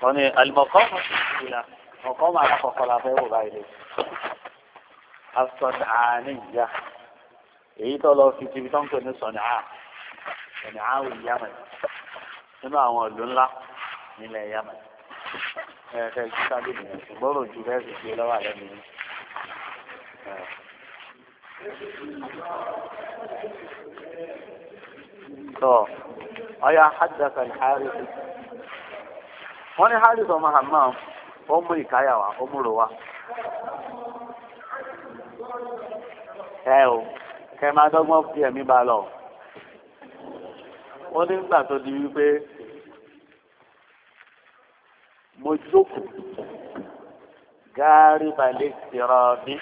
wọ́n ní alimọ̀kọ́mù ìlà mọ̀kọ́mù alákọ̀ọ́kọ́ la fẹ́ wò báyìí lé asọ̀nàánìyà èyí tó lọ fi tìbí tó ń pè ní sọ̀nàá wù Yemen nínú àwọn ìlú ńlá nílẹ̀ Yemen ẹ̀ẹ́dẹ́ ìgbésà lè nìyẹn ṣùgbọ́n òjò bẹ́ẹ̀ sì gbé lọ́wọ́ àlẹ́ mi. ọ̀ya حدث الحارث wọ́n ní Harith ọmọ Hammam ó mú ìkáyà wá ó múrò wá. kẹ máa dọ́gbọ́n fi ẹ̀mí bá lọ. ó ní nígbà tó di wípé mo jókòó gáárí balẹ̀ tìrọ̀ mi.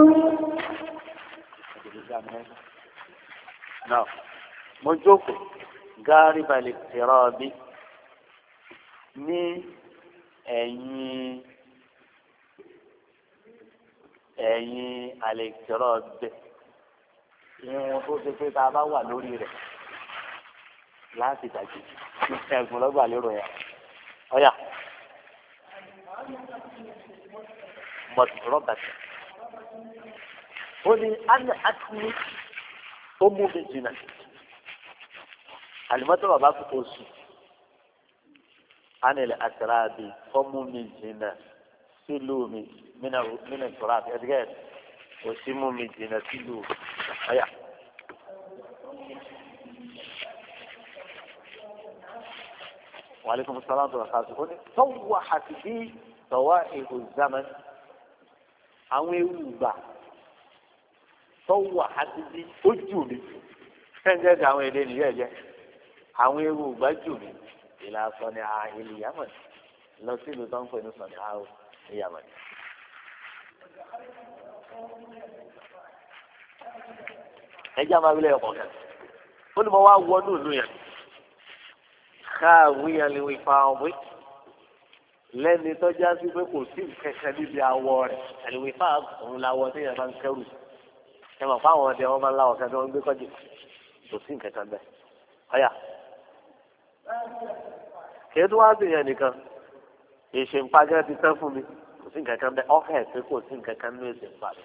mo jókòó gáárí balẹ̀ tìrọ̀ mi ní ẹ̀yìn àlèkìrọ̀ bẹ̀ ìwọ̀n tó ṣe pé tá a bá wà lórí rẹ̀ láti dàgbé ẹ̀gbọ́n lọ́gbà lérò yẹn ọ̀yà mọ̀tòrọ̀ bàtà ó ní àtúní ó mú mi jìnnà àlùmọ́tò bàbá kò sùn. عن الأتراب قم من زنا سلومي من التراب أدقال وسمو من زنا سلومي أيا وعليكم السلام ورحمة الله صوحت بي صوائح الزمن àwọn ewu gbà tọwọ àti bí ojú mi fẹńjẹ di àwọn èdè nìyẹn jẹ àwọn ewu gbà jù mí ìlà sọni àhìlì Yemen lọ sí ìlú tó ń pè ní sọni àhò ní Yemen. ẹjẹ máa wílẹ̀ ọkọ̀ kan ó ní mo wá wọnú ìlú yẹn káàwé yẹn lè wí fa ọmọ lẹ́ni tó já sí pé kò sí kẹ̀kẹ́ níbi awọ rẹ̀ àlèwé fa òun làwọ̀ tí yẹn máa ń kẹ́rù ẹ mọ̀ fáwọn ọdẹ wọn máa ń láwọ̀ kẹ́kẹ́ wọn gbé kọ́jì kò sí kẹ̀kẹ́ bẹ́ẹ̀ ọ̀yà. kìí tó wá sí yẹn nìkan èsì ìpàgẹ́ ti tẹ́ fún mi kò sí nǹkan kan bẹ́ẹ̀ ọ̀hẹ́ pé kò sí nǹkan kan ní èsì ìpàgẹ́.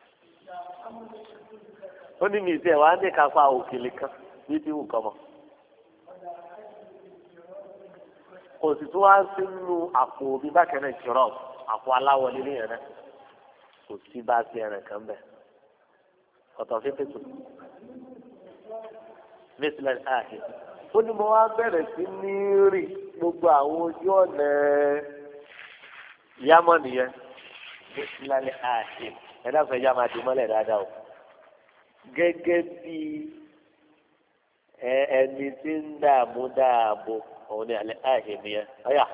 ó ní mi ìsì ẹ̀ wá ní kápá òkèlè kan ní tí wù kọ́mọ. kò sì tó wá sínú àpò mi bákẹ́ náà jọ̀rọ̀ àpò aláwọ̀ nílé yẹn náà kò sí bá sí ẹ̀rẹ̀ kan bẹ́ẹ̀ ọ̀tọ̀ fífi tó mísílẹ̀ káàkiri. ó ní mo wá bẹ̀rẹ̀ sí ní rí gbogbo àwọn ojú ọ̀nà Yemen nìyẹn mísílẹ̀ káàkiri ẹ̀dá fẹ́ yá máa di mọ́lẹ̀ dáadáa o gẹ́gẹ́ bí ẹni tí ń dààmú dáàbò òun ni àlẹ́ ààyè nìyẹn ọ̀yà.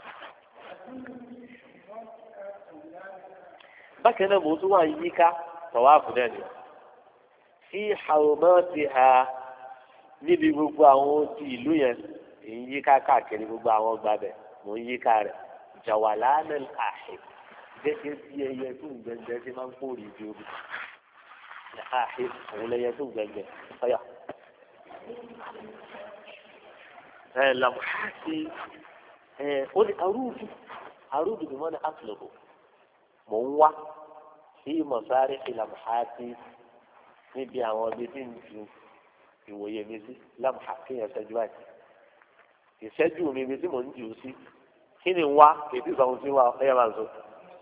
bákan náà mo tún wà yíká tọ̀wá àfúnẹ́ ni tí àwòrán ti ha níbi gbogbo àwọn ti ìlú yẹn èyí yíká káàkiri gbogbo àwọn ọgbà bẹ̀ mò ń yíká rẹ̀ jàwàlánà àhẹ gẹ́gẹ́ bí ẹyẹ tó ń gbẹngbẹ tí máa ń kórè ibi omi àhẹ òun lẹyẹ tó ń gbẹngbẹ ọ̀yà. làmùhàtì ó ní arúgbó ni wọ́n ní àtúlọ̀bù mò ń wá sí mọ̀sáré ìlàmùhàtì níbi àwọn ibi tí ń ju ìwòye mi sí lámùhà kéèyàn ṣẹ́jú báyìí ìṣẹ́jú mi ibi tí mò ń jù ú sí kí ni ń wá ètò ìsọ̀hún tí ń wá ẹ̀yà máa ń sọ.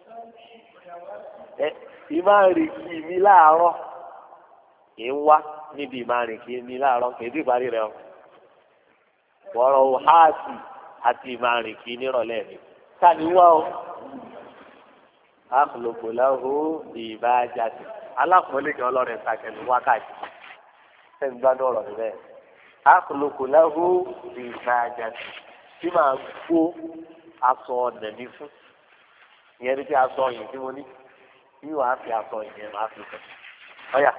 ìmáàrin kì í mi láàárọ̀ kì í wá níbi ìmáàrin kì í mi láàárọ̀ kì í dì parí rẹ̀ o. wọ́rọ̀ háàtì àti ìmáàrin kì í nírọ̀lẹ́ mi ká ní wá o. àkùlùkù lọ́hùn ìbájáde alákùnrin kan ọlọ́rin ìtàkẹ́lù wákàtí sẹ́ni gbádùn ọ̀rọ̀ níbẹ̀. àkùlùkù lọ́hùn ìbájáde tí màá gbó aṣọ ọ̀nà mi fún ìyẹn ní kí aṣọ yìí tí mo ní bí wàá fi aṣọ ìyẹn máa fi tẹ̀. ọ̀yà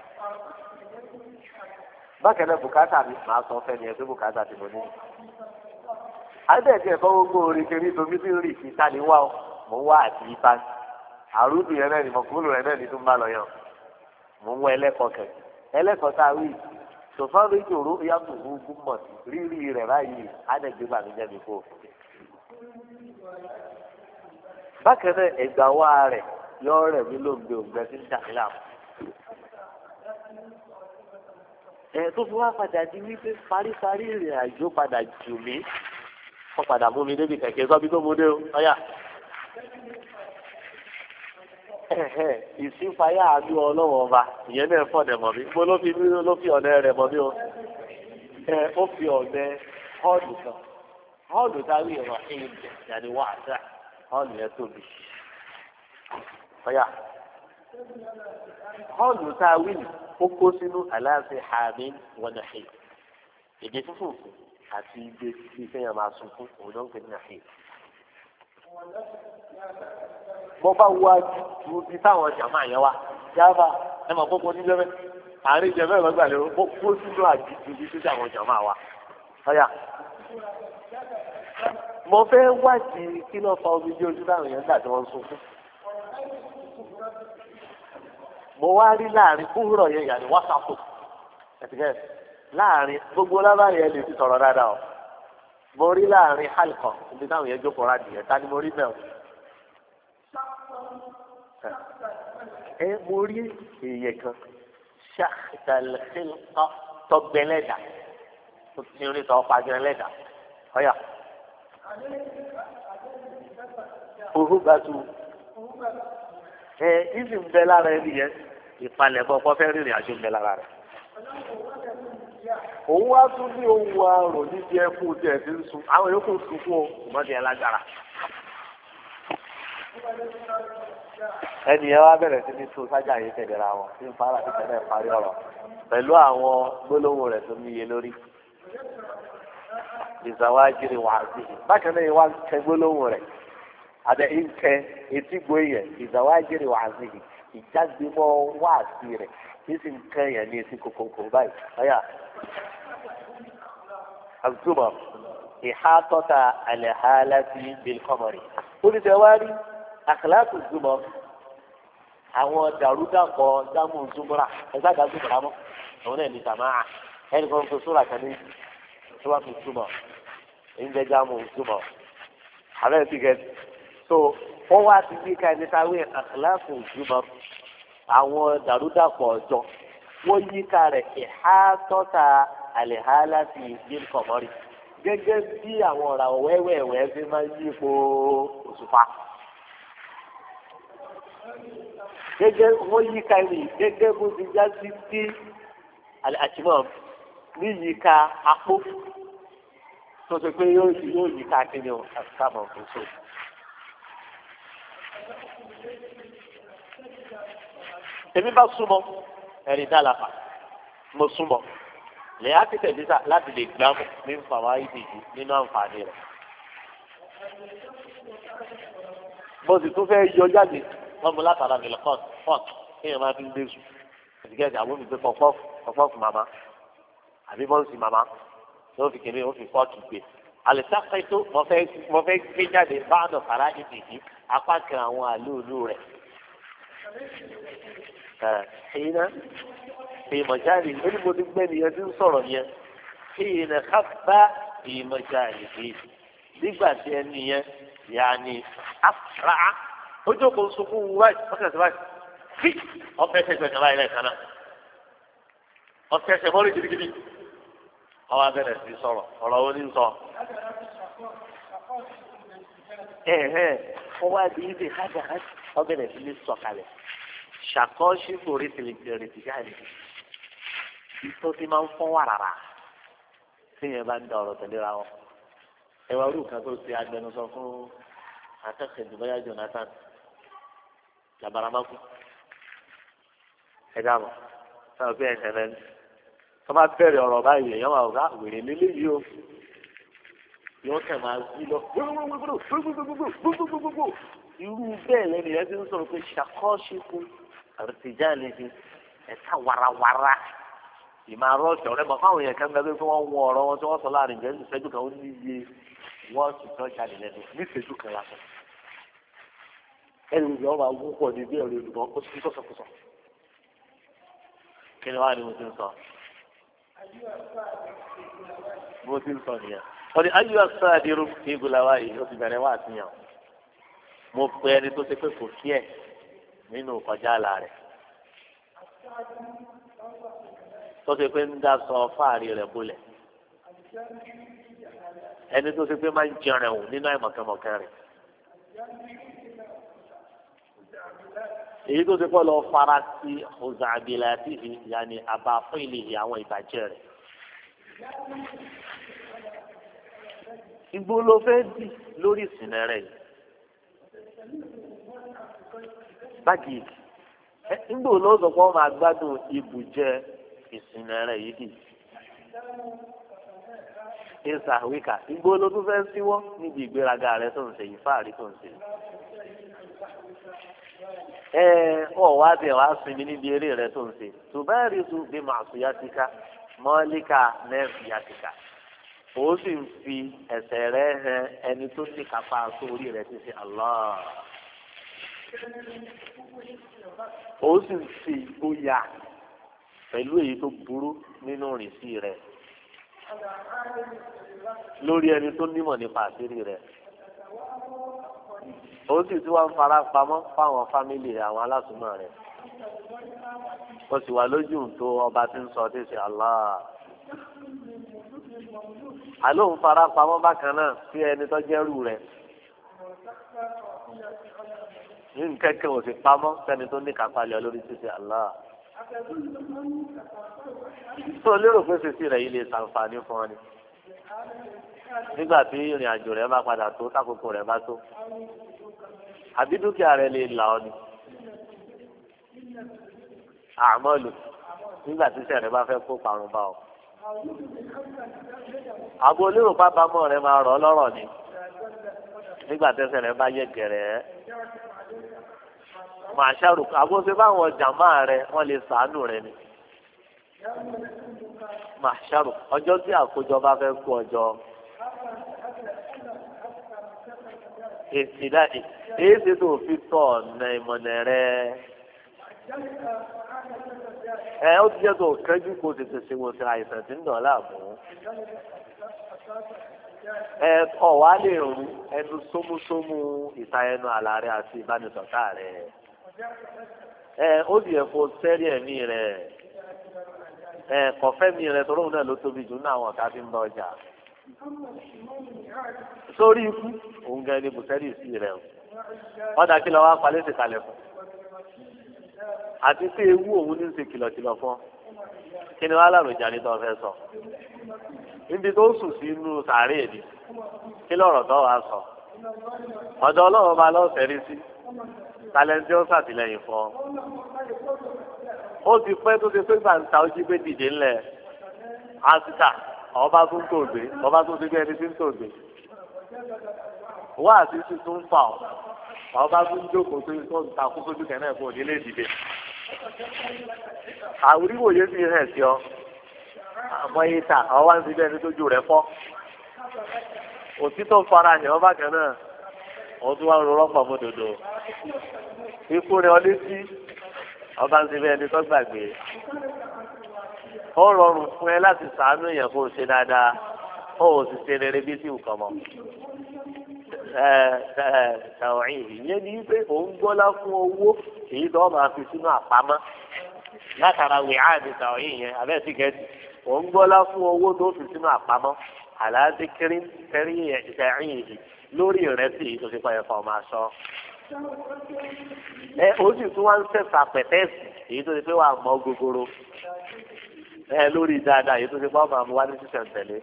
bákan náà bùkátà mi máa sọ fẹ́ni ẹ̀ pé bùkátà tí mo ní. àdéhùn ẹ̀kọ́ gbogbo orin kiri tóbi tí ń rì sí ta ni wá o mò ń wá àti ipa àrùdù yẹn náà ni mọ̀kúrò yẹn náà ni tó ń bá lọ yàn mò ń wọ ẹlẹ́kọ̀ọ́ kẹ̀ ẹlẹ́kọ̀ọ́ tá a wí sòfáàrù ìjòrò yàtọ̀ gbogbo mọ̀ sí rírì rẹ̀ báyìí ádẹ́gbẹ́ bàmí jẹ́ mi kó. bákan náà ẹ̀gbà wá rẹ̀ yọ rẹ̀ mí ló ń gbé òǹgbẹ tí ń dàgbà tó fi wá padà di wípé paríparí ìrìn àjò padà jù mí wọ́n padà mú mi débi kẹ̀kẹ́ sọ́bí tó mú dé o ọ̀yà ìsínfàyà àánú ọlọ́wọ́ ọba ìyẹn náà fọ̀dẹ̀ mọ̀ mí mo ló fi ọ̀nà rẹ̀ mọ̀ mí o ó fi ọ̀nà họ́ọ̀lù kan họ́ọ̀lù táwí ẹ̀rọ ẹ̀yìn ìyàní wà á họ́ọ̀lù yẹn tóbi ọ̀yà họ́ọ̀lù táwí ó kó sínú aláàfin hàmí wọnàhì èdè fúnfún àti ìgbé tí sẹ́yìn máa sun fún òun náà ń pè ní nàhì. mo bá wá ju bí táwọn jàmá yẹn wá jábà ẹ máa kókó níjọ́ bẹ́ẹ̀ àárín ìjẹ̀bẹ́ ìlọ́gbà lérò mo kó sínú àjíjú bí tí àwọn jàmá wa. ọ̀yà mo fẹ́ wádìí kí ló fa omi bí ojú táwọn yẹn gbà tí wọ́n ń sun fún. mo wá rí láàrin kúrò yẹn yàrá wásaapù ẹtìkẹ́ láàrin gbogbo lábàáyé ẹ lè ti sọ̀rọ̀ dáadáa o mo rí láàrin hàlùkọ ibi táwọn yẹn jókòó rà nìyẹn ta ni mo rí bẹ́ẹ̀ o. mo rí èèyàn kan ṣàkàlẹ́kọ́ tọgbẹ́lẹ́dà tó ti rí tọ́ pàgẹ́lẹ́dà ọ̀yà. òhun gbàtú ìsì ń bẹ lára ẹni yẹn ìpalẹ̀mọ́ ọkọ fẹ́ rìnrìn àjò ń bẹ lára rẹ̀. òun wá tún ní ohun àrò níbi ẹkún tí ẹ ti ń sun àwọn yòókù sùn fún ọmọdé ẹ lágbára. ẹni yẹn wá bẹ̀rẹ̀ sí ní tó sájà yìí tẹ̀léra wọn tí ń fara títẹ̀ náà parí ọ̀rọ̀ pẹ̀lú àwọn gbólóhùn rẹ̀ tó níye lórí. ìzàwájírì wà á sí i bákan náà wá kẹ gbólóhùn rẹ̀ àdé ìkẹ etí gbóyè ìzàwájírì wà á sí i ìjágbémọ́ wá sí rẹ̀ kí sì ń kẹ́ yẹn ní etí kòkòkò báyìí. ọ̀yà àtúbọ̀ ìhátọ́ta àlẹ́hálàtì bílkọ́mọ̀rì. ó ní sẹ́ wá rí àkàlàkù zùmọ̀ àwọn dàrúdàpọ̀ dámú zùmúrà ẹ̀sà dá zùmúrà mọ́ àwọn náà ní sàmáà ẹnì kan tó sóra kan ní sọ́wọ́tò zùmọ̀ èyí ń bẹ dámú zùmọ̀ àbẹ́ ti gẹ̀ so wọ́n wá ti gbé ká ẹni táwé àkàlàkù zùmọ̀ àwọn dàrúdàpọ̀ ọjọ́ wọ́n yí ká rẹ̀ ìhátọ́ta àlẹ́hálàtì bílkọ́mọ̀rì gẹ́gẹ́ bí àwọn ọ̀rà wẹ́wẹ́wẹ́ fi máa ń yípo òṣùpá. gẹ́gẹ́ wọ́n yí ká ní gẹ́gẹ́ bó ti já sí sí àtìmọ́ ní yí ká apó tó ṣe pé yóò yí ká kí ni o àtìkámọ̀ kò so. èmi bá súnmọ́ ẹ̀rí dálàfà mo súnmọ́ lẹ́yìn àtìkẹ́ dísà láti lè gbámú ní nfàwá ìdíjì nínú àǹfààní rẹ̀. mo sì tún fẹ́ yọ jáde wọ́n mú látara mi lọ́kọ́ fọ́ọ̀k kéèyàn máa fi ń gbé sùn ìdíkẹ́sì àwọn olùgbé pọ̀pọ́ọ̀fù màmá àbí bọ́ọ̀sì màmá tó fi kéde ó fi fọ́ọ̀kì gbé. àlùsáfẹ́tò mo fẹ́ gbé jáde báàdọ̀ fara ìdíjì apá kan àwọn àlóòlù rẹ̀. ẹ̀yin náà ìmọ̀jáde ó ní mo ti gbẹ́ nìyẹn tí ń sọ̀rọ̀ yẹn ìyẹn ká bá ìmọ̀jáde yìí nígbà tí ẹni yẹn yàní àfúrá ó jókòó sunkún wáyé ọ̀sẹ̀ báyìí fi ọ̀fẹ́ ẹsẹ̀ gbẹ̀gbẹ̀ báyìí lẹ́ẹ̀kan náà ọ̀fẹ́ ẹsẹ̀ mọ́rí gidigidi ọwọ́ abẹ́rẹ́ sí sọ̀rọ̀ ọ̀rọ̀ wo ní sọ. ọwọ́ adìyí ti hájà ọbẹ̀rẹ̀ sí ní sọ̀kalẹ̀ ṣàkóṣí kòrí tìlìtìrì tìjáde tó ti máa ń fọ́n wàràrà tí yẹn bá ń da ọ̀rọ̀ tẹ̀léra wọn. ẹwà orúkọ kan tó ti agbẹnusọ fún akẹ́kọ̀ọ́ ìdúbọ̀yà Jonathan labaramaku ẹ̀dá mọ̀ sáà fi ẹ̀sẹ̀ lẹ́nu tó bá bẹ̀rẹ̀ ọ̀rọ̀ báyìí èèyàn máa wá wèrè lélẹ́yìí o yóò kẹ̀ máa sí lọ irú bẹ́ẹ̀ lẹ́nu yẹn ti ń sọ̀rọ̀ pé ṣàkóṣí fún àrùtìjà lè fi ẹ̀ka warawara ìmọ̀-àrọ̀ ọ̀sẹ̀ ọ̀rẹ́ mọ̀ fáwọn èèyàn kan gbẹ́gbẹ́ fún wọn wọ ọ̀rọ̀ wọn tí wọ́n sọ láàrin ìjẹ́ ìṣẹ́jú kan ó ní iye wọ́n sì tọ́ jáde lẹ́nu ní ìṣẹ́jú kan yàtọ̀ ẹni ìjọba máa wú pọ̀ ní bí ẹ̀rọ olùkọ́ ó ti sọ̀sọ̀kùsọ̀ kí ni wàá ní mo ti ń sọ nìyẹn wọ́n ní ayé ọ̀sán àdìrú ní ibùdókà yìí ó ti bẹ̀rẹ̀ wá àtìyàn mo pe ẹni tó ṣe pé kò kí ẹ̀ nínú kọjá àlà rẹ̀ tó ṣe pé ń dá sọ fáàrí rẹ̀ bolẹ̀ ẹni tó ṣe pé máa ń jẹun ẹ̀wọ̀n nínú àìmọ̀kẹ́mọ̀kẹ́ rẹ̀ èyí tó ṣe pé lọ fara sí ọ̀zàbílà àti ìyàní àbá fún ìlì àwọn ìbàjẹ́ rẹ̀. Igbó ló fẹ́ dì lórí ìsìn rẹ̀ yìí. Báàgì nígbà wo ló sọ pé wọ́n máa gbádùn ibùjẹ ìsìn rẹ̀ yìí dì. Ìsà wíkà igbó ló tún fẹ́ síwọ́ níbi ìgbéraga rẹ̀ tó ń ṣe yìí fáàrí tó ń ṣe. Ọ wá tiẹ̀ wá sinmi níbi eré rẹ̀ tó ń ṣe. Tùbẹ́ẹ̀rì tún bí màṣúyàtìkà mọ́líkà nẹ́ẹ̀fìyàtìkà. Ó sì ń fi ẹsẹ̀ rẹ̀ hàn ẹni tó ní kápá sórí rẹ̀ ti ṣe Allah. Ó sì ń fi ìgboyà pẹ̀lú èyí tó burú nínú ìrìnsí rẹ̀ lórí ẹni tó nímọ̀ nípa àṣírí rẹ̀. Ó sì tí wọ́n ń fara pamọ́ fáwọn fámìlì àwọn alásùnmọ̀ rẹ̀. Ó sì wà lójú tó ọba tí ń sọ tí ṣe Allah. Àló ń fara pamọ́ bákan náà sí ẹni tó jẹ́rù rẹ̀. Ní nkẹ́kẹ́ ò sì pamọ́ sẹ́ni tó ní kápálẹ̀ lórí tí ṣe Allah. Tó lérò pé sísí rẹ̀ yìí lè ṣàǹfààní fún ọ ni. Nígbà tí ìrìn àjò rẹ̀ bá padà tó tákòókò rẹ̀ bá tó. Àbí dúkìá rẹ̀ lè là ọ́ ni. Àmọ́lù nígbà tí sẹ̀rẹ̀ bá fẹ́ kó parun bá ọ. Àbò olérò pápámọ́ rẹ̀ máa rọ̀ lọ́rọ̀ ni. Nígbà tẹ́sẹ̀ rẹ̀ bá yẹ gẹ̀rẹ́. Màṣárù àbò ṣe báwọn jàmá rẹ̀ wọ́n lè sàánù rẹ̀ ni. Màṣárù ọjọ́ tí àkójọ bá fẹ́ kó ọjọ́. Èsì dáì èyí ṣe tó fi tọ̀ ọ̀nà ìmọ̀nà rẹ̀. Ó ti jẹ́ tó kẹ́jú kó tètè ṣe wo ṣe àìsàn tí ń dàn láàmú. Ọ̀wá lè rú ẹnu sómúsómú ìta ẹnu àlà rẹ̀ àti ìbánisọ̀tà rẹ̀. Ó di ẹ̀fọ́ sẹ́rí ẹ̀mí rẹ̀. Kọ̀fẹ́ mi rẹ̀ tọ́lọ́hùn náà ló tóbi jù ní àwọn ọ̀tá tí ń bá ọjà. Sórí ikú òun gan ni bùsẹ́rì sí rẹ̀ o. Ọ̀dà kí lọ wá palẹ́ sí kalẹ̀ fún. Àti pé ewu òun ní ṣe kìlọ̀kìlọ̀ fún ọ. Kí ni wàá láròjà ní tó fẹ́ sọ? Níbi tó sùn sí inú sàárè ni. Kí lọ̀rọ̀ tó wàá sọ? Ọ̀dọ̀ Ọlọ́run máa lọ́ọ́ sẹ́rí sí. Talẹ́ntì ó ṣàtìlẹ́yìn fún ọ. Ó ti pẹ́ tó ti pé gbàǹtà ojú pé dìde ńlẹ̀. Àṣìkà ọba tó ń tòògbé ọba tó ti gbé ẹni tí ń tòògbé. Wá àti sí tó ń fà ọ́. Ọba tó ń jókòó tó ń ta kókó tó kẹ́nẹ́ fún òdílé ìdìbò. Àwùríwòye sì hẹ̀ sí ọ. Àmọ́ yìí ta ọ wá ń ti bẹ́ẹ̀ ní tójú rẹ̀ fọ́. Òtítọ́ fara hàn ọba kan náà. Wọ́n tún wá ń rọrọ́ pọ̀ mọ́ dòdò. Ikú rẹ̀ ọ létí. Ọba ń ti bẹ́ẹ̀ ní tó gbàgbé. Ó rọrùn fún ẹ láti ṣàánú èèyàn kó o ṣe dáadáa. Ó sì ṣe rere bí sí nǹkan mọ́. Tàwọ̀nyí ìyẹn ni pé òun gbọ́lá fún owó èyí tó máa fi sínú àpamọ́ látara wíwá ní tàwọ̀nyí yẹn abẹ́ sí kẹ́tì òun gbọ́lá fún owó tó fi sínú àpamọ́ àlàáfíà kẹrí ìṣẹ̀yìn yìí lórí ìrẹsì tó ti pààyàn fún ọmọ aṣọ. Ó sì tún wá ń sẹ̀sà pẹ̀tẹ́ẹ̀sì èyí tó ti pé wà mọ́ gogoro lórí dáadáa èyí tó ti pé wà máa mú wá ní sísẹ̀ntẹ̀lé.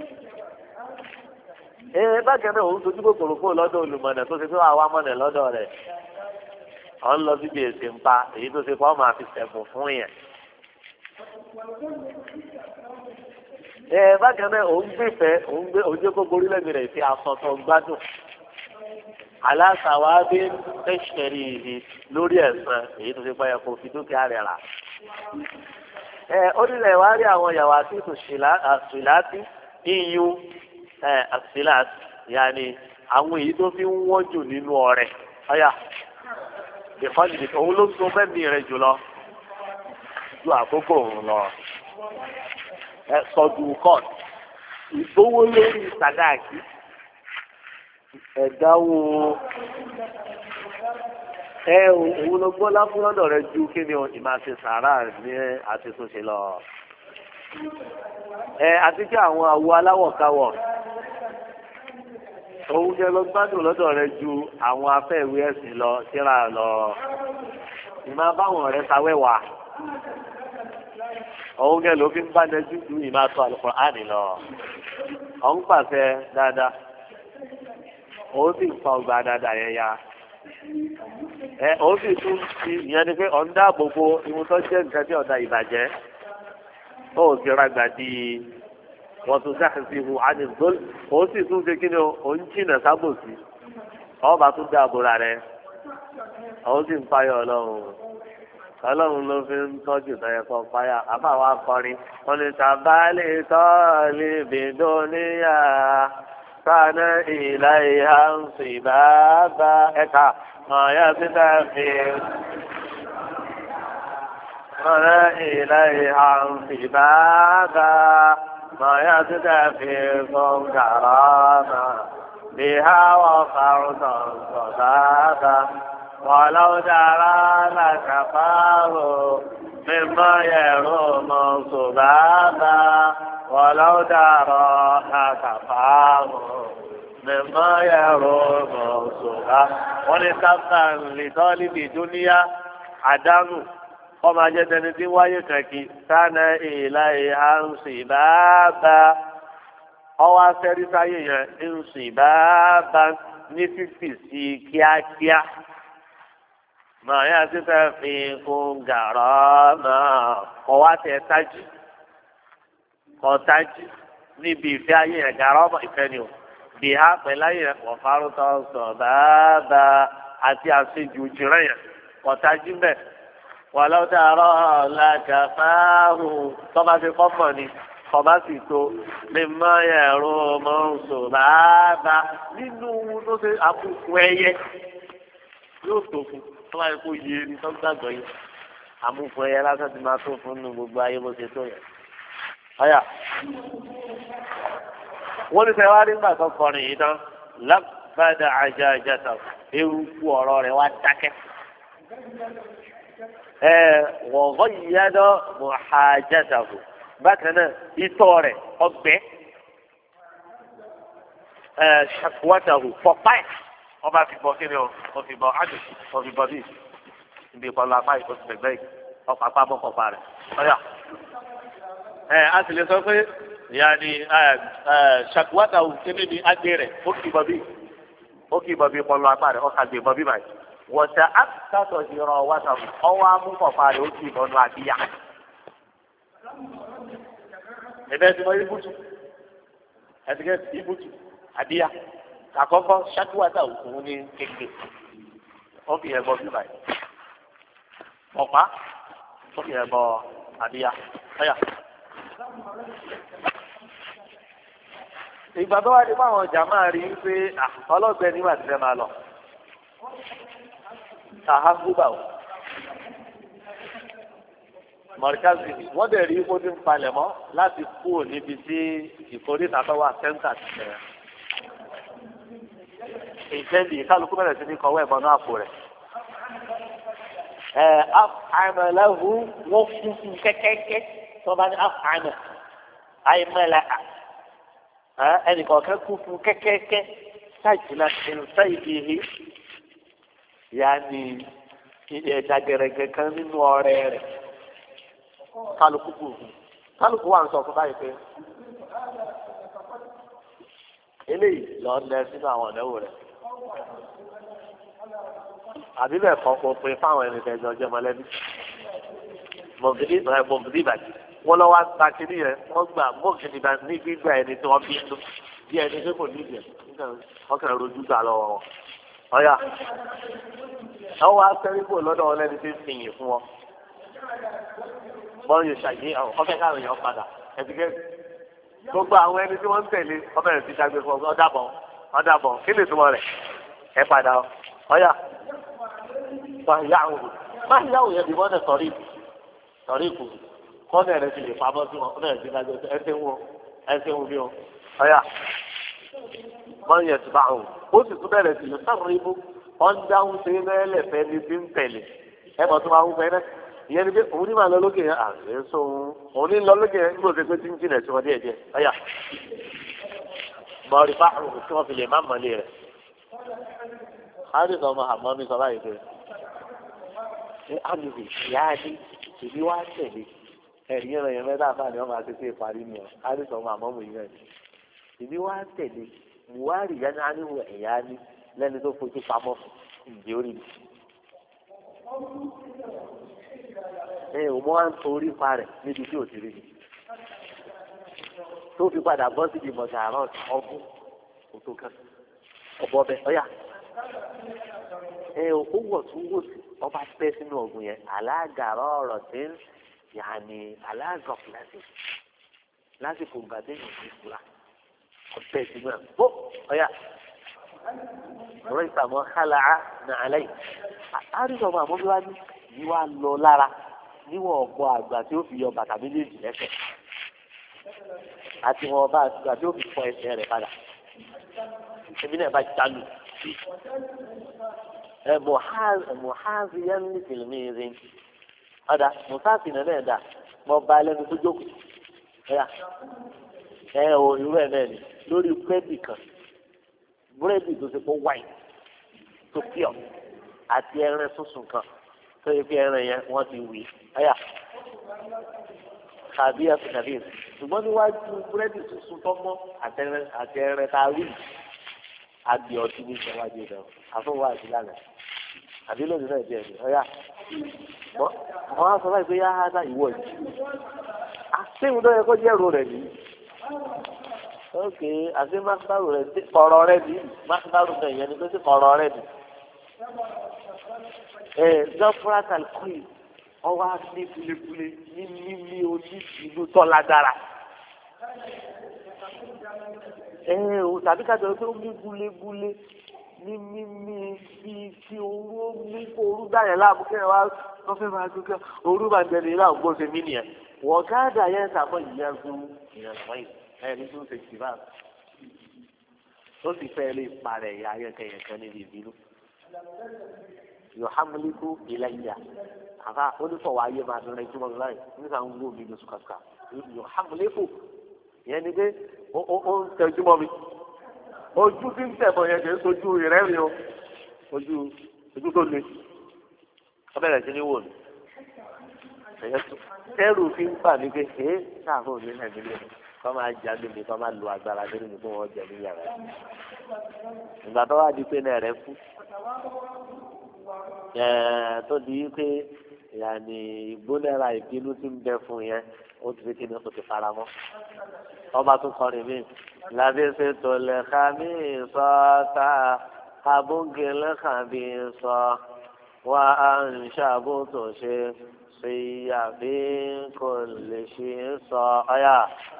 Bákan náà òun sojú kòkòrò fún lọ́dọ̀ olùmọ̀nà tó ṣe pé wà wá mọ̀nà lọ́dọ̀ rẹ̀. Ọ̀ ń lọ síbi èsì ń pa èyí tó ṣe pé wọ́n máa fi sẹ̀bùn fún yẹn. Bákan náà òun gbèfẹ́ òun jẹ́ kókó orílẹ̀-èdè rẹ̀ fi àsọ̀tọ̀ gbádùn. Aláṣàwá bí tẹ̀sítẹ̀rì yìí lórí ẹ̀sán èyí tó ṣe pé ẹ kò fi dúkìá rẹ̀ rà. Onílẹ̀ wa rí àwọn ìyàwó àti ìtòṣìláàtì EU. Asilat yaani àwọn èyí tó fi ń wọ́n jù nínú ọrẹ ọyà ìfọ́nìdì òun ló so mẹ́mí rẹ jùlọ ju àkókò òun lọ sọdù kọ́ọ̀tù ìgbówó lórí sàdáàkì ẹ̀dáwó òun ló gbọ́ láfún lọ́dọ̀ rẹ ju kí ni ìmáṣe sàárà ní àti tó ṣe lọ. Àti kí àwọn àwo aláwọ̀káwọ̀ òun jẹ́ lọ gbádùn lọ́dọ̀ rẹ ju àwọn afẹ́ ìwé ẹ̀sìn lọ síra lọ. Ìmá báwọn rẹ sáwẹ́wà òun jẹ́ ló fi ń bá nẹjú ju ìmá tó Al-Qur'ani lọ. Òun pàṣẹ dáadáa òun sì ń fa ọgbà dáadáa yẹn ya. Òun sì tún ti ìyẹn ni pé ọ̀n dáàbò bo ìwọ̀n tó jẹ́ nǹkan tí ọ̀dà ìbàjẹ́ ó sì ragbà di wọ́n tún sáàsì hu ánìzol òun sì tún ṣe kí ni òun jìnà sábòsí ọba tún dáàbò ra rẹ òun sì ń payọ ọlọ́run ló fi ń tọ́jú ìtọ́yẹ kan páyà àbáwá kọrin wọn ni tàbálẹ̀ tọ́ọ̀lì bìdóníyà sáná ìlà ìhà ń sì bàbá ẹ̀ka ọ̀yà síta fi sáná ìlà ìhà ń sì bàbá ọ̀yà síta fi fún kàrọ́mà bíhá wọ́n fàrùtọ̀ sọ̀tàbà. ولو درى لكفاه مما يروم صبابا ولو درى لكفاه مما يروم صبابا ولتبقى لطالب دنيا عدم وما جدن دواي كي كان إليها انصبابا أو أسري سايا انصبابا نفسي سي كيا كيا màá yá títà fi kún gàrọ́ náà kọ́ wá tẹ tájì kọ́ tájì níbi ìfẹ́ ayé yẹn gàrọ́ ọmọ ìfẹ́ ni o bí ha pẹ̀lú ayé yẹn wọ́n fárútọ̀ sọ bàbá àti àṣejù jìrẹ́ yẹn kọ́ tájì bẹ́ẹ̀ wọ́n lọ́ọ́ dàrọ́ làkàfáàhù tọ́ba fi kọ́ mọ̀ ni kọ́ba sì tó mímọ́ ẹ̀rọ mọ́ sọ bàbá nínú tó ṣe àbùkù ẹyẹ yóò tó fún tọ́lá yẹ kó yé ni tó gbàgbọ́ yìí àmúfọ ẹyẹ lásán ti máa tó fún nu gbogbo ayé bó ṣe tó yẹ. ọ̀yà wọ́n ní sẹ́ wá nígbà tó kọrin yìí tán lábàdà àjà àjàtà eruku ọ̀rọ̀ rẹ̀ wá dákẹ́. wọ̀gọ́ ìyádọ́ mọ̀hájàtà kù bákan náà itọ́ rẹ̀ ọgbẹ́ ṣàkúwàtà kù fọ́páì ọba fi bọ kí ni o o fi bọ ádùn o fi bọ bí ibi ìpọlọ apá yìí o ti gbẹgbẹ yìí ọkọ apá bọ kọpa rẹ ọyà a sì lè sọ pé yanni ṣàkúwàtà òkèlè ní agbè rẹ ó kì í bọ bí ìpọlọ apá rẹ ọkà gbé bọ bí báyìí wọ̀tẹ̀ àtàtọ̀ ìrọ̀ wàtà ọwọ́ amúkọ̀pá rẹ ó kì í bọnu àbíyá ẹ̀bẹ̀ tí wọ́n ibùtù ẹ̀dígẹ́ ibùtù àbíyá àkọ́kọ́ ṣáàtúwàtà òkun ní kékeré wọ́n fi ẹ̀bọ bí báyìí ọ̀pá wọ́n fi ẹ̀bọ àbíyá ọ̀yà. ìgbà tó wá dé báwọn ọjà máa rí pé ọlọ́gbẹ́ ní wàá tilẹ̀ máa lọ àhágúbà o mọ̀ríkàzì wọ́n dẹ̀ rí kó tí ń palẹ̀ mọ́ láti kúrò níbi tí ìkórìtà tó wà sẹ́ńtà ti tẹ̀ ìjẹ́bi kálukú bẹ̀rẹ̀ sí ní kọ̀wé ẹ̀bọ̀n náà àpò rẹ̀. àmàlàhù wọ́n fún kẹ́kẹ́kẹ́ tó bá ní àmà àìmọ̀lá ẹnìkọ̀ọ̀kan kú fún kẹ́kẹ́kẹ́ sáìtìlá ìsáìdìhì yáni ẹ̀dá gẹ̀rẹ́gẹ̀ kan nínú ọ̀rẹ́ rẹ̀ kálukú kú fún kálukú wà ń sọ fún báyìí pé eléyìí lọ́ọ́ lẹ sínú àwọn ọ̀dẹ́wò rẹ̀ àbí bẹ́ẹ̀ kọ́ kó pé fáwọn ẹni tẹ̀jọ́ jẹ́ mọ́lẹ́bí mọ̀gídí ìbàdí wọ́n lọ́wọ́ ta kiri yẹn wọ́n gbà mọ̀gídí ìbàdí ní gbígbà ẹni tí wọ́n bí inú bí ẹni tó kò nídìí ọkàn rojú gbà lọ́wọ́ wọn. ọ̀yà ọwọ́ akẹ́rìbò lọ́dọ̀ wọn lẹ́ni tí ń fìyìn fún wọn. bọ́ọ̀lù ṣàyé ọ̀fẹ́ káwọn èèyàn padà ẹ̀dígẹ́ gbogbo àwọn ẹni tí wọ́n ń tẹ̀lé ọbẹ̀ rẹ̀ ti dàgbé fún ọ̀dàbọ̀ kí lè túmọ̀ rẹ̀ ẹ padà ọ̀yà máyàwó yẹn bí wọ́n tẹ̀ sọ̀rí ìkù kọ́nà rẹ̀ ti lè pamọ́ sí wọn kọ́nà rẹ̀ ti dájọ́ ẹ ti wọ́n ẹsẹ̀ omi o ọ̀yà wọ́n yẹ ti bá òun ó sì tún bẹ̀rẹ̀ sí ní sáwọn ibú wọ́n dáhùn sí mẹ́lẹ̀ fẹ́ ní bí ń tẹ̀lé ẹ mọ̀ tó máa ń fẹ́ náà ìyẹn ni pé òun ní máa lọ lókè yẹn àgbẹ̀ sọ òun ní lọ lókè yẹn nígbà tó pé tí ń jìnà sí wọn díẹ̀ díẹ̀ ọ̀yà mọ̀ọ́rì bá òun tí wọ́n fi lè má mọ̀lé rẹ̀ hádìsì ọmọ àmọ́ mi sọ báyìí pé ní àlùbí ìyá adé ìbí wá tẹ̀lé ẹ̀rí yẹn mẹ́ta fáà ni wọ́n máa ti ṣe ìparí mi ọ̀ hádìsì ọmọ àmọ́ mi yẹn ìbí wá tẹ̀lé buhari yẹn á níwò ẹ̀yà ni lẹ́ni tó fojú pamọ́ ìdí orí mi. ò mọ́ à ń torí pa rẹ̀ níbi tí ò ti rí mi tó fi padà bọ́ síbi mọ̀tà àrùn ọ̀gbun òtò kan ọ̀bọ bẹ ọ̀yà ó wọ̀ tún wò sí ọba pẹ́ sínú ọ̀gbun yẹn alágàrọ̀ ọ̀rọ̀ tí ń yàní alágọ̀ lásìkò gbàdé yìí fura ọ̀pẹ́ sínú ẹ̀ bó ọ̀yà ọ̀rọ̀ ìsàmọ́ hálàá nà alẹ́ yìí àríṣọ́ ọmọ àmọ́ bí wá ní yìí wá lọ lára níwọ̀n ọ̀pọ̀ àgbà tí ó fi yọ bàtà méjèèjì lẹ́sẹ̀ àti wọn ọba àgbà tí ó fi fọ ẹsẹ̀ rẹ̀ padà èmi náà bá jalù mọ̀háàzì yẹn ní fìlìmì rí ọ̀dà mùsáàfì náà náà dà mọ̀ bá ẹlẹ́nu tó jókòó ò irú ẹ̀ náà ni lórí búrẹ́dì kan búrẹ́dì tó ti kó wáìn tó pure àti ẹran sísun kan tó yẹ kí ẹran yẹn wọ́n ti wì kàbí ẹ̀sùn kàbí ṣùgbọ́n níwájú búrẹ́dì sísun tó mọ́ àti ẹran tá a wí àbí ọtí ní ìṣẹ́wájú ìdá àfọwọ́ àti lánàá àbí lónìí náà jẹ́ ẹ̀mí ọ̀yà wọ́n á sọ láì pé yáá dá ìwọ yìí àṣéwù náà yẹ kó jẹ́ èrò rẹ̀ nìyí ok àti mákàrú rẹ̀ kọ̀rọ̀ rẹ̀ nìyí mákàrú náà yẹn ni pé sí kọ̀rọ̀ rẹ̀ nìyí zọfúrátà kùn ọwọ́ á ní kulikuli ní mímí oní ìlú tọ́lá dára o tàbí kájọ pé ó mú gúlégúlé ní mímí bíi tí ooru dáyẹ̀ láàmú kẹ́rẹ̀ wá lọ́fẹ́ máa dúkẹ́ ooru máa jẹ́ ní ilé àwọn gbọ́sẹ̀ mí nìyẹn wọ́n káàdà yẹn sàmọ́ ìyá fún ìrànlọ́wọ́ yìí ẹni tó ń ṣe jìbá ó sì fẹ́ lè parẹ́ ìyá ayẹ́kẹ́yẹ̀kẹ́ níbi ìbínú yọ̀hámúlíkù ìlẹ́yà àfa onífọ̀wọ́ ayé máa dúró ẹjú mọ́ láì nígbà ń wó mi ní sùkàsùkà yọ̀hámúlíkù ìyẹn ni pé ó ń tẹjú mọ́ mi ojú tí ń tẹ̀bọ̀ yẹn kì í sojú ìrẹ́rìn o ojú tó le ọ bẹ̀rẹ̀ sí ní wò ní tẹ́rù fi ń bà mí pé káàfó ní nàìjíríà kọ́ máa jáde mi kọ́ máa lo agbára lórí mi kó wọ́n jẹ ní yàrá ìgbà tó wá di pé náà rẹ kú tó di pé yàní ìgbónára ìbínú tí ń bẹ fún yẹn ó ti fi kí ni ó ti fara mọ́ ọba tún kọrin mí lábẹ́sẹ̀ tó lẹ́ka mí sọ tá abúgé lẹ́ka bí sọ wá à ń ṣàbòtò ṣe ṣìyàbí kò lè ṣe sọ ọyà.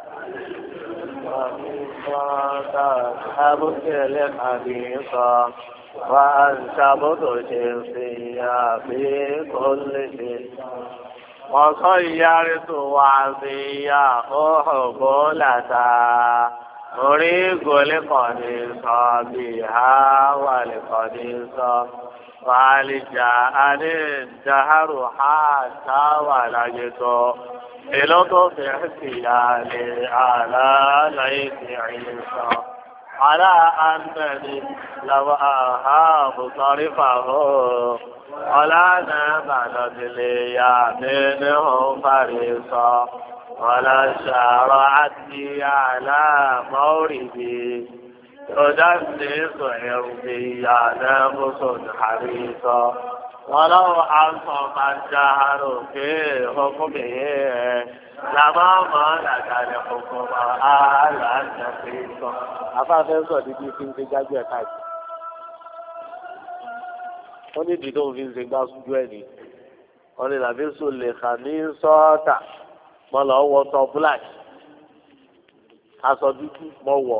abúgé lẹ́ka bí sọ wá à ń ṣàbòtò ṣe ṣìyàbí kò lè ṣe sọ. وصيرت وعصيا أحبولة أريق لقديسا بها ولقديسا وعلجاءني الدهر حتى ولجت بلطف احتيالي على ليس عيسى على أنني لو أهاب طرفه ولا نبعد لي منه فريصا ولا شرعتني على موردي تدنس عرضي نفس حريصا ولو عصم الدهر في حكمه لما ملك الحكم على النفيس أفضل صديقي في جاجة wọ́n ní ìdílé òun fi ń ṣe gbá sójú ẹ̀ ní wọ́n ní làbí sùn lè kà ní sọ́ọ̀tà mọ́ lọ wọ sọ búláàkì aṣọ dúdú mọ́ wọ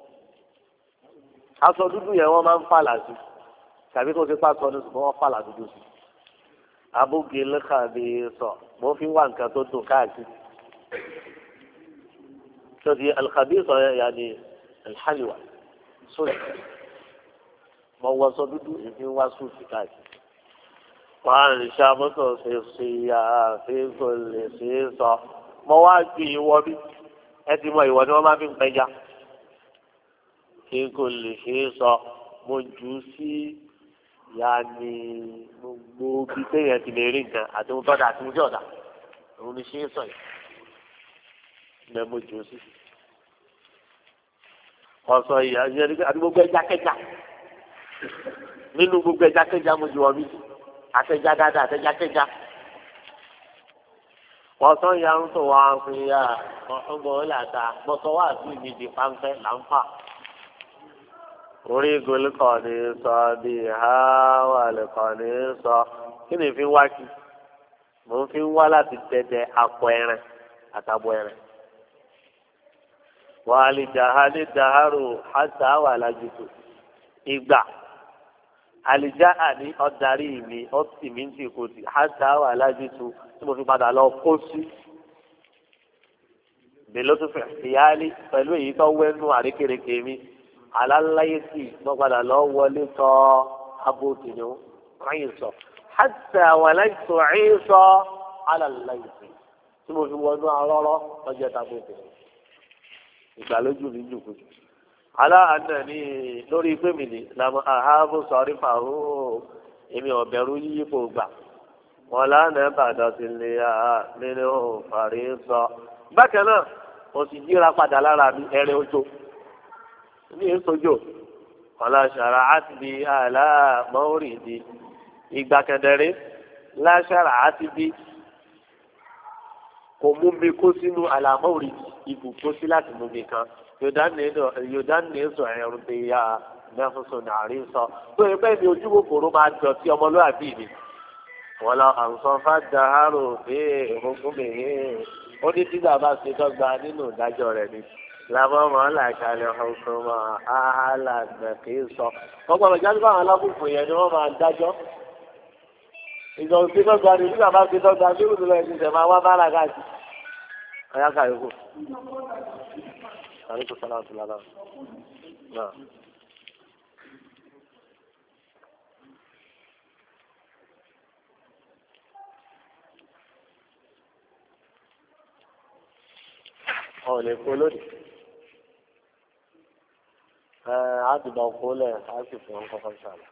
aṣọ dúdú yẹn wọ́n máa ń fàlà sí tàbí kó o ti pàṣọ ní ṣùgbọ́n wọ́n fàlà dúdú sí abúgé lẹ́kà bí sọ mo fi wá nǹkan tó dùn káàkiri تدي الخبيث يعني الحلوى صوت ما هو صدود في واسو سكاي وعن شابك في كل سيسا مواقي وبي ẹtì mọ ìwọ ni wọn máa fi ń pẹja kí kò lè ṣe é sọ mo jù ú sí yanni gbogbo bíi téèyàn ti lè rí nǹkan àti ohun tọ́da àti ohun tí ọ̀dà òun ni ṣe é sọ yìí lẹ mo jù ú sí ọ̀sọ̀ yìí àti gbogbo ẹja kẹja nínú gbogbo ẹja kẹja mo jù ọ bí àtẹjá dáadáa àtẹjá kẹja wọ́n ya ń tó wá fi ya ọgbọ̀n ìlàta mọ́tọ́ wá sí ìdíje páńpẹ́ là ń fà. orí ìgòlùkọ́ ní sọ bí ha wà lẹ́kọ̀ọ́ ní sọ kí ni fi wá kí mò ń fi wá láti tẹ̀tẹ̀ akọ ẹran àtàbọ̀ ẹran. wà á lè dàá lè dàárò àtà wà lájútó ìgbà àlìjá àní ọ̀darí mi ọ̀tí mi ń tì kò tì àtà wà lájútó tí mo fi padà lọ kó sí bèló tó fẹ́ ìyáálé pẹ̀lú èyí tó wẹ́nu àrékèrèké mi aláláyé sí mo padà lọ wọlé tọ́ abo kìnìún ráyìn sọ hàtà àwọn aláìsọ ẹ̀yìn sọ aláláyé sí tí mo fi wọnú arọ́rọ́ lọ́jọ́ tábó kìnìún ìgbàlójú mi jùkú aláàánú ní lórí pé mi ní làmú àhábù sọrí fàáhù èmi ọ̀bẹ̀rù yíyípo gbà wọn lánàá bàdàn sí lè nínú òfàrí sọ bákan náà mo sì yíra padà lára mi ẹrẹ ojó ní èsojò ọlọ́ṣàrà àti bí aláàmọ́rìndì ìgbà kẹdẹrẹ láṣàrà àti bí kò mú mi kó sínú aláàmọ́rìndì ibùkó sí láti mú mi kan yóò ní sọ ẹ̀rù bí ya mẹ́fúnṣọ nàárí sọ tó ẹgbẹ́ mi ojú kòkòrò máa dọ̀tí ọmọlúwàbí mi wọn lọ àǹsán fàdáhàrò bí ìhókùn mìíràn ó ní tí bàbá ṣe dọ́gba nínú ìdájọ́ rẹ̀ ni làbọ̀mọ́ làkàlẹ̀ ọ̀ṣunmọ̀ àhàlàgbẹ̀kì sọ ọgbọ́n ìjáde báwọn alábùkù yẹn ni wọ́n máa dájọ́ ìjọ ṣe dọ́gba ni tí bàbá ṣe dọ́gba bí ó lọ ẹ̀sìn tẹ̀ máa wá bára káàkiri ọ̀yá kàyókù àríkù sọ́lá ọ̀tún lára náà. ọ̀ lè kó lónìí á ti bọ̀ kó lẹ̀ á sì fún wọn kọ́kọ́ sàlẹ̀.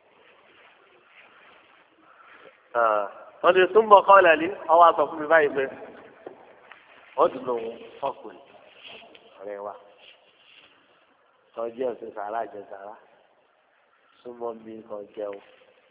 wọ́n ti túnbọ̀ kọ́ lẹ̀ ní ọwọ́ àtọ̀ fún mi báyìí pé ó ti lò wọ́n fọ́kùnrin ọ̀rẹ́ wa tọ́jú ọ̀sẹ̀ sàrà jẹ sàrà súnmọ́ mi kan jẹun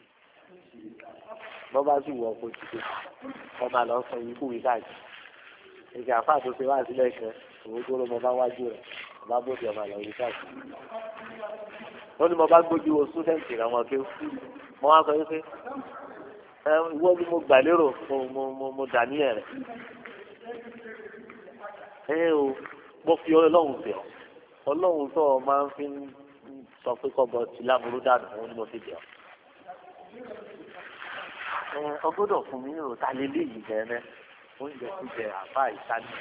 bọ́ bá sì wọ̀ kó ti dé ọba lọ sọ ikú wí káàkiri ìgbà àfáà tó ṣe wá sílẹ̀ kan òun tó ló mọ bá wájú rẹ̀ ọba bóde ọba lọ rí káàkiri ó ní mo bá gbójú wo súdẹ̀ǹtì rẹ̀ wọn kéwù mo wá sọ wípé ìwọ ni mo gbà lérò mo dà ní ẹ̀rẹ̀ o mo fi ọlọ́run bẹ̀ ọ́ ọlọ́run tó o máa ń fi sọ pé kọ́bọ̀ ti láburú dànù òun ni mo fi bẹ̀ ọ́ ọgbọ́dọ̀ fún mi rò ta lé léyìí gẹ́gẹ́ oúnjẹ jíjẹ àbá ìsáni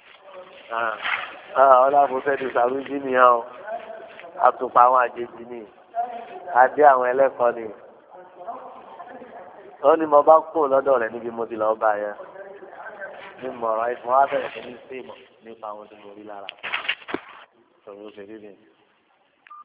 ọlọ́mọfẹ́ ti sàrújí nìyẹn o àtùpà àwọn àjèjì ni adé àwọn ẹlẹ́kọ̀ọ́ ni ó ní mo bá kó lọ́dọ̀ rẹ̀ níbi mo ti lọ́ọ́ bá yẹn ní mọ̀ràn ìfún wa bẹ̀rẹ̀ sí ní sèmọ̀ nípa àwọn tí mo rí lára sọ̀rọ̀ òṣèré ni.